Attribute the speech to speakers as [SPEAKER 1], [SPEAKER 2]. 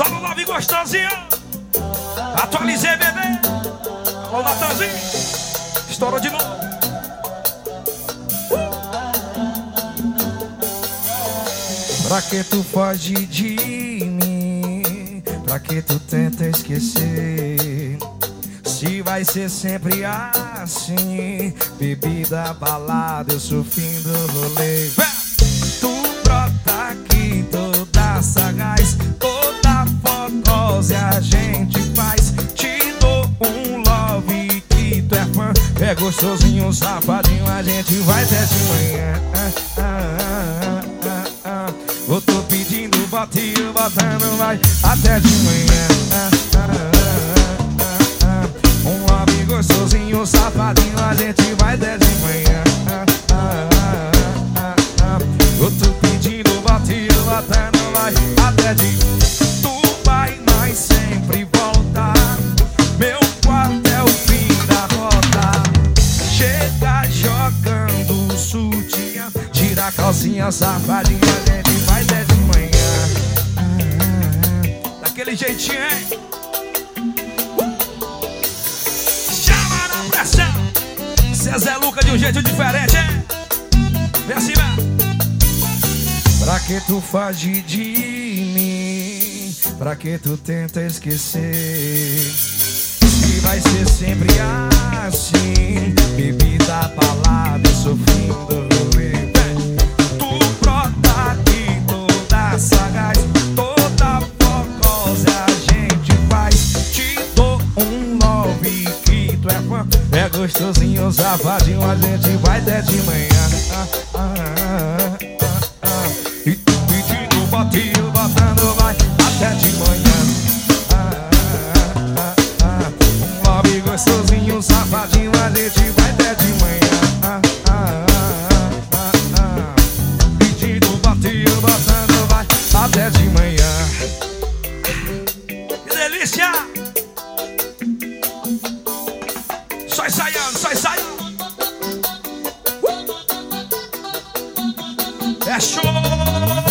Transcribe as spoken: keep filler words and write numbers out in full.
[SPEAKER 1] Só no love gostosinho. Atualizei, bebê. Alô, Natanzinho. Estourou de novo.
[SPEAKER 2] Pra que tu foge de mim? Pra que tu tenta esquecer? Se vai ser sempre assim, bebida, balada, eu sou fim do rolê. Tu brota aqui toda sagaz, toda fotosa a gente faz. Te dou um love que tu é fã. É gostosinho, safadinho, a gente vai até de manhã. ah, ah, ah, ah, ah. Eu tô pedindo botinho, botando vai até de manhã. ah, ah, ah, ah, ah. Um love gostosinho, safadinho, a gente vai até de manhã. ah, ah, ah, ah, ah. Eu tô pedindo botinho, botando vai até de. Tu vai, mas sempre volta. Meu quarto é o fim da rota. Chega jogando sutiã, tira a calcinha, safadinha, a gente vai até de manhã.
[SPEAKER 1] Daquele jeitinho, hein? Chama na pressão. Zezé Luca de um jeito diferente, hein? Vem assim, velho.
[SPEAKER 2] Pra que tu foge de mim? Pra que tu tenta esquecer? Se vai ser sempre assim, bebida, balada, eu sou fim do rolê.
[SPEAKER 1] Tu brota aqui toda sagaz, toda focosa a gente faz.
[SPEAKER 2] Te dou um love que tu é fã. É gostosinho, safadinho, a gente vai até de manhã. ah, ah, ah, ah, ah. E tu pedindo botinho, botando vai até de manhã. ah, ah, ah, ah. Um love gostosinho, safadinho, a gente vai até de manhã. ah, ah, ah, ah, ah. Pedindo botinho, botando vai até de manhã.
[SPEAKER 1] Que delícia! Só ensaiando, só ensaiando. Uh! É show!